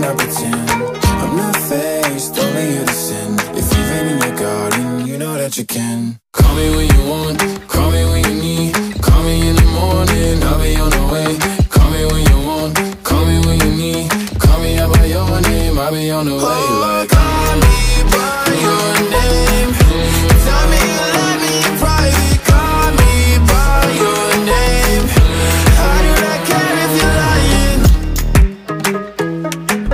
not pretend. I'm not faced, only here to sin. If you've been in your garden, you know that you can. Call me when you want, call me when you need. Call me in the morning, I'll be on the way. Call me when you want, call me when you need. Call me out by your name, I'll be on the way. Like, call me by your name.